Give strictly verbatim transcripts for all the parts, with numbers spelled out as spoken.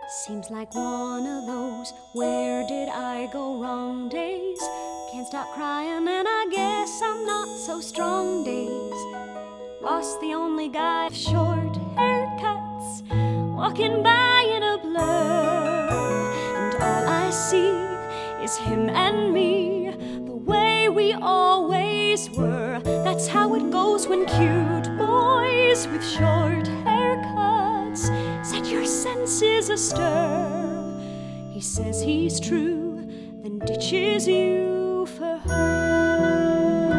Seems like one of those where did I go wrong days. Can't stop crying and I guess I'm not so strong days. Lost the only guy with short haircuts, walking by in a blur, and all I see is him and me, the way we always were. That's how it goes when cute boys with short haircuts set your senses astir. He says he's true, then ditches you for her.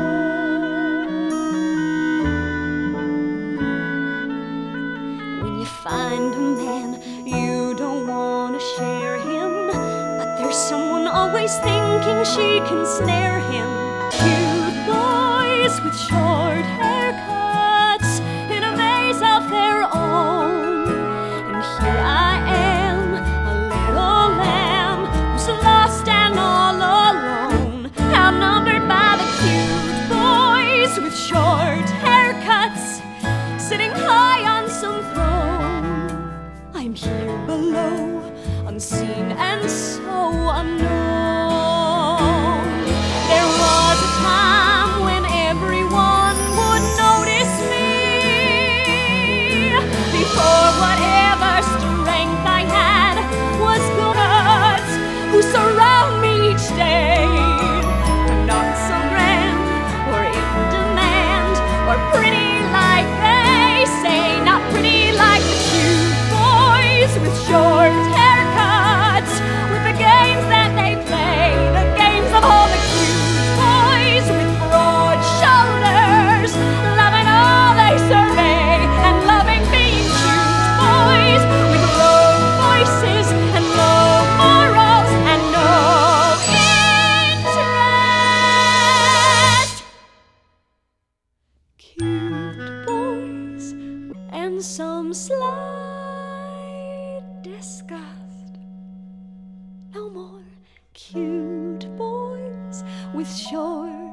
When you find a man, you don't want to share him, but there's someone always thinking she can snare him. Cute boys with short haircuts in a maze of their own, and here I am, a little lamb who's lost and all alone, outnumbered by the cute boys with short haircuts, sitting high on some throne. I'm here below, unseen and so unknown. There was a time when everyone would notice me, before whatever strength I had was gods who surround me each day. I'm not so grand or in demand or pretty like they say, not pretty like the cute boys with short haircuts, with the games that they play, the games of all the cute boys with broad shoulders, loving all they survey and loving being cute boys with low voices and low morals and no interest. Cute boys and some slight disgust. No more cute boys with short